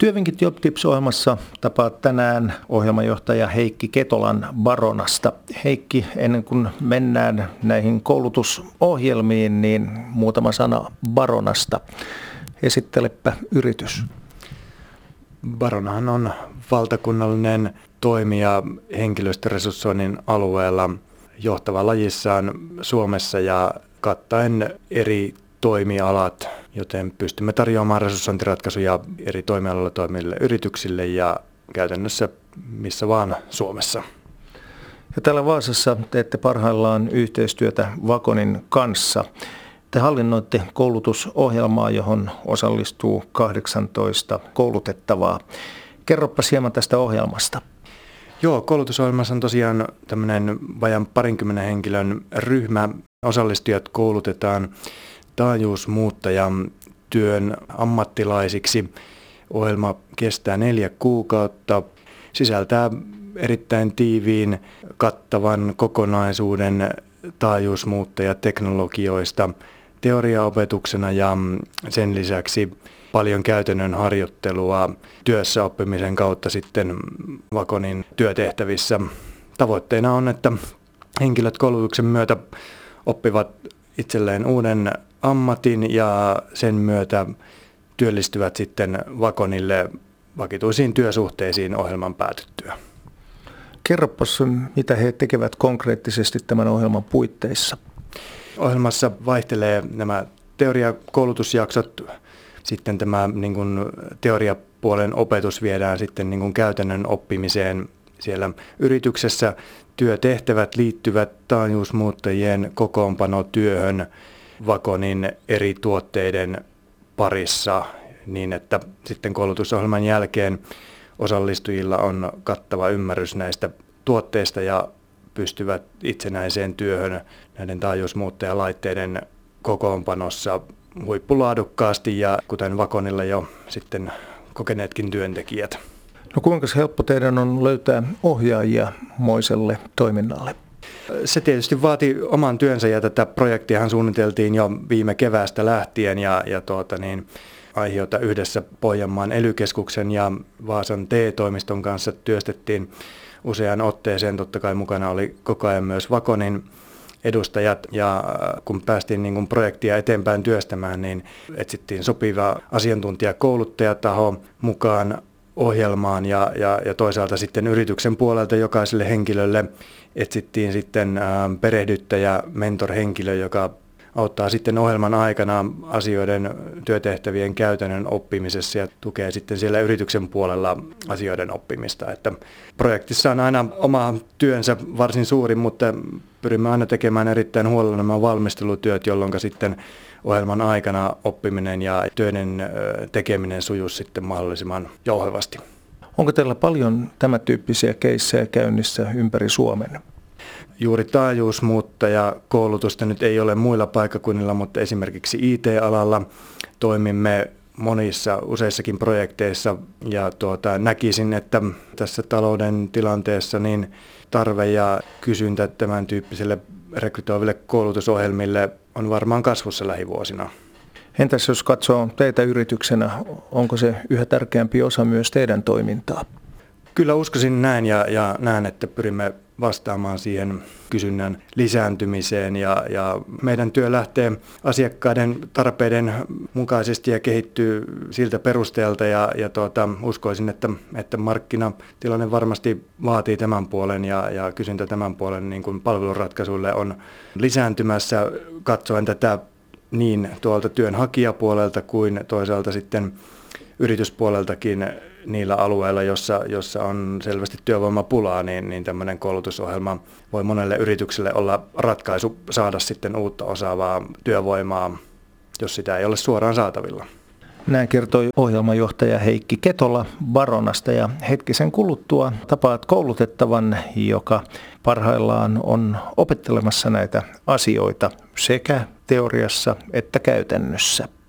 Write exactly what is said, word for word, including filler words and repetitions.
Työvinkit JobTips-ohjelmassa tapaat tänään ohjelmanjohtaja Heikki Ketolan Baronasta. Heikki, ennen kuin mennään näihin koulutusohjelmiin, niin muutama sana Baronasta. Esittelepä yritys. Baronahan on valtakunnallinen toimija henkilöstöresurssoinnin alueella johtava lajissaan Suomessa ja kattaen eri toimialat, joten pystymme tarjoamaan resurssointiratkaisuja eri toimialoilla toimiville yrityksille ja käytännössä missä vaan Suomessa. Ja täällä Vaasassa teette parhaillaan yhteistyötä Vaconin kanssa. Te hallinnoitte koulutusohjelmaa, johon osallistuu kahdeksantoista koulutettavaa. Kerropas hieman tästä ohjelmasta. Joo, koulutusohjelmassa on tosiaan tämmöinen vajan parinkymmenen henkilön ryhmä. Osallistujat koulutetaan taajuusmuuttajan työn ammattilaisiksi. Ohjelma kestää neljä kuukautta, sisältää erittäin tiiviin kattavan kokonaisuuden taajuusmuuttajateknologioista teoriaopetuksena ja sen lisäksi paljon käytännön harjoittelua työssä oppimisen kautta sitten Vaconin työtehtävissä. Tavoitteena on, että henkilöt koulutuksen myötä oppivat itselleen uuden ammatin ja sen myötä työllistyvät sitten Vaconille vakituisiin työsuhteisiin ohjelman päätyttyä. Kerropas, mitä he tekevät konkreettisesti tämän ohjelman puitteissa. Ohjelmassa vaihtelee nämä teoriakoulutusjaksot, sitten tämä niin kuin teoriapuolen opetus viedään sitten niin kuin käytännön oppimiseen siellä yrityksessä. Työtehtävät liittyvät taajuusmuuttajien kokoonpanotyöhön Vaconin eri tuotteiden parissa niin, että sitten koulutusohjelman jälkeen osallistujilla on kattava ymmärrys näistä tuotteista ja pystyvät itsenäiseen työhön näiden taajuusmuuttajalaitteiden kokoonpanossa huippulaadukkaasti ja kuten Vaconilla jo sitten kokeneetkin työntekijät. No kuinka helppo teidän on löytää ohjaajia moiselle toiminnalle? Se tietysti vaati oman työnsä ja tätä projektiahan suunniteltiin jo viime keväästä lähtien ja, ja tuota niin, aiheota yhdessä Pohjanmaan ely-keskuksen ja Vaasan T E-toimiston kanssa työstettiin useaan otteeseen. Totta kai mukana oli koko ajan myös Vaconin edustajat ja kun päästiin niin kuin projektia eteenpäin työstämään, niin etsittiin sopiva asiantuntijakouluttajataho mukaan ohjelmaan ja, ja, ja toisaalta sitten yrityksen puolelta jokaiselle henkilölle etsittiin sitten ä, perehdyttäjä, mentorhenkilö, joka auttaa sitten ohjelman aikana asioiden työtehtävien käytännön oppimisessa ja tukee sitten siellä yrityksen puolella asioiden oppimista. Että projektissa on aina oma työnsä varsin suuri, mutta pyrimme aina tekemään erittäin huolella nämä valmistelutyöt, jolloin sitten ohjelman aikana oppiminen ja töiden tekeminen sujuu sitten mahdollisimman jouhevasti. Onko teillä paljon tämän tyyppisiä keissejä käynnissä ympäri Suomen? Juuri taajuusmuuttajakoulutusta nyt ei ole muilla paikkakunnilla, mutta esimerkiksi I T-alalla toimimme monissa useissakin projekteissa ja tuota, näkisin, että tässä talouden tilanteessa niin tarve ja kysyntä tämän tyyppiselle rekrytoiville koulutusohjelmille on varmaan kasvussa lähivuosina. Entäs jos katsoo teitä yrityksenä, onko se yhä tärkeämpi osa myös teidän toimintaa? Kyllä uskoisin näin ja, ja näen, että pyrimme vastaamaan siihen kysynnän lisääntymiseen ja, ja meidän työ lähtee asiakkaiden tarpeiden mukaisesti ja kehittyy siltä perusteelta ja, ja tuota, uskoisin, että, että markkinatilanne varmasti vaatii tämän puolen ja, ja kysyntä tämän puolen niin kuin palveluratkaisuille on lisääntymässä katsoen tätä niin tuolta työnhakijapuolelta kuin toisaalta sitten yrityspuoleltakin niillä alueilla, jossa, jossa on selvästi työvoimapulaa, niin, niin tämmöinen koulutusohjelma voi monelle yritykselle olla ratkaisu saada sitten uutta osaavaa työvoimaa, jos sitä ei ole suoraan saatavilla. Näin kertoi ohjelmanjohtaja Heikki Ketola Baronasta ja hetkisen kuluttua tapaat koulutettavan, joka parhaillaan on opettelemassa näitä asioita sekä teoriassa että käytännössä.